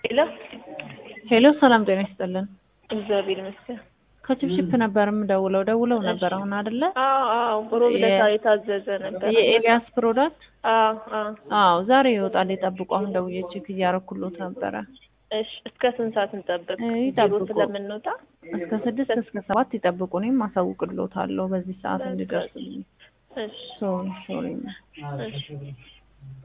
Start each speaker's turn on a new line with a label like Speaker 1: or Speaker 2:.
Speaker 1: ሄሎ
Speaker 2: ሄሎ ሰላም ጤና ይስጥልን።
Speaker 1: እግዚአብሔር ይመስገን።
Speaker 2: ከችፕችፕ ነበርም ደውለው ነበር አሁን አይደለ?
Speaker 1: አዎ ሮብ ዕለት የታዘዘ ነበር።
Speaker 2: የኤልያስ ፕሮዳክት
Speaker 1: አዎ
Speaker 2: ዛሬ ይወጣል ይጠብቁ። አሁን ደውዬ ቼክ እያረኩሎት ነበረ።
Speaker 1: እሺ እስከ ስንት ሰዓት እንጠብቅ?
Speaker 2: ይጠብቁ።
Speaker 1: ስለምንወጣ
Speaker 2: እስከ 6 እስከ 7 ይጠብቁ። እኔም አሳውቅሎታለሁ በዚህ ሰዓት እንዲደርስልኝ።
Speaker 1: እሺ
Speaker 2: ሶሪ
Speaker 1: እሺ